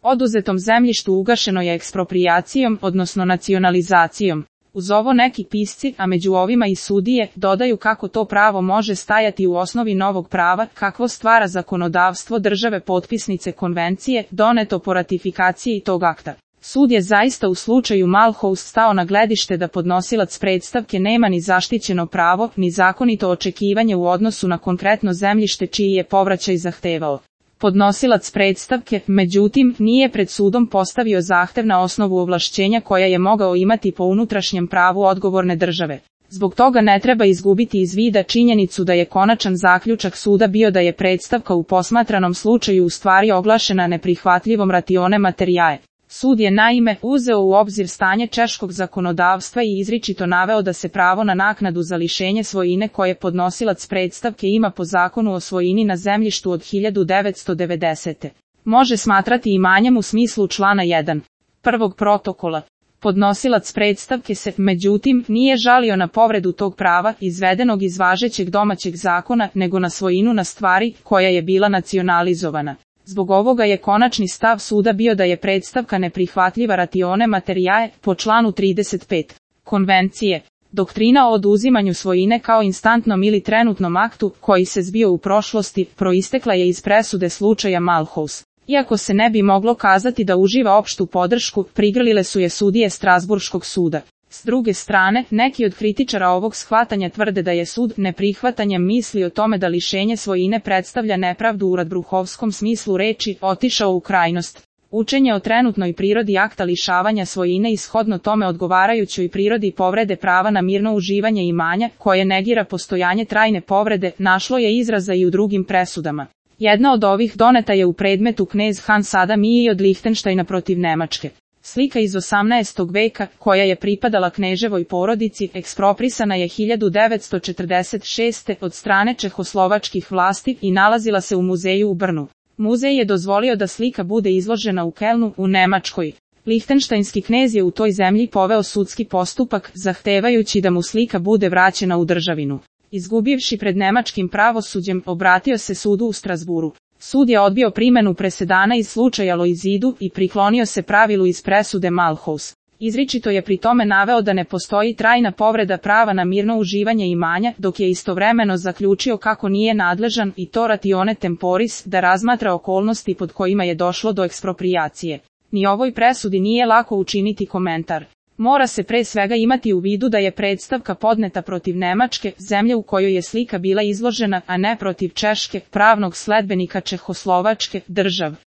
Oduzetom zemljištu ugašeno je eksproprijacijom, odnosno nacionalizacijom. Uz ovo neki pisci, a među ovima i sudije, dodaju kako to pravo može stajati u osnovi novog prava, kakvo stvara zakonodavstvo države potpisnice konvencije, doneto po ratifikaciji tog akta. Sud je zaista u slučaju Malhouse stao na gledište da podnosilac predstavke nema ni zaštićeno pravo, ni zakonito očekivanje u odnosu na konkretno zemljište čiji je povraćaj zahtevao. Podnosilac predstavke, međutim, nije pred sudom postavio zahtev na osnovu ovlašćenja koja je mogao imati po unutrašnjem pravu odgovorne države. Zbog toga ne treba izgubiti iz vida činjenicu da je konačan zaključak suda bio da je predstavka u posmatranom slučaju u stvari oglašena neprihvatljivom ratione materiae. Sud je naime uzeo u obzir stanje češkog zakonodavstva i izričito naveo da se pravo na naknadu za lišenje svojine koje podnosilac predstavke ima po zakonu o svojini na zemljištu od 1990. može smatrati imanjem u smislu člana 1. prvog protokola. Podnosilac predstavke se, međutim, nije žalio na povredu tog prava izvedenog iz važećeg domaćeg zakona, nego na svojinu na stvari koja je bila nacionalizovana. Zbog ovoga je konačni stav suda bio da je predstavka neprihvatljiva ratione materiae po članu 35. Konvencije. Doktrina o oduzimanju svojine kao instantnom ili trenutnom aktu, koji se zbio u prošlosti, proistekla je iz presude slučaja Malhouse. Iako se ne bi moglo kazati da uživa opštu podršku, prigrlile su je sudije Strasburškog suda. S druge strane, neki od kritičara ovog shvatanja tvrde da je sud neprihvatanjem misli o tome da lišenje svojine predstavlja nepravdu u radbruhovskom smislu reči otišao u krajnost. Učenje o trenutnoj prirodi akta lišavanja svojine i shodno tome odgovarajućoj prirodi povrede prava na mirno uživanje imanja, koje negira postojanje trajne povrede, našlo je izraza i u drugim presudama. Jedna od ovih doneta je u predmetu knez Hans Adam I od Lihtenštajna protiv Nemačke. Slika iz 18. veka, koja je pripadala kneževoj porodici, eksproprisana je 1946. od strane čehoslovačkih vlasti i nalazila se u muzeju u Brnu. Muzej je dozvolio da slika bude izložena u Kelnu, u Nemačkoj. Lihtenštajnski knez je u toj zemlji poveo sudski postupak, zahtevajući da mu slika bude vraćena u državinu. Izgubivši pred nemačkim pravosuđem, obratio se sudu u Strasburu. Sud je odbio primenu presedana iz slučaja Loizidu i priklonio se pravilu iz presude Malhouse. Izričito je pri tome naveo da ne postoji trajna povreda prava na mirno uživanje imanja, dok je istovremeno zaključio kako nije nadležan i to ratione temporis da razmatra okolnosti pod kojima je došlo do eksproprijacije. Ni ovoj presudi nije lako učiniti komentar. Mora se pre svega imati u vidu da je predstavka podneta protiv Nemačke, zemlje u kojoj je slika bila izložena, a ne protiv Češke, pravnog sledbenika Čehoslovačke, države.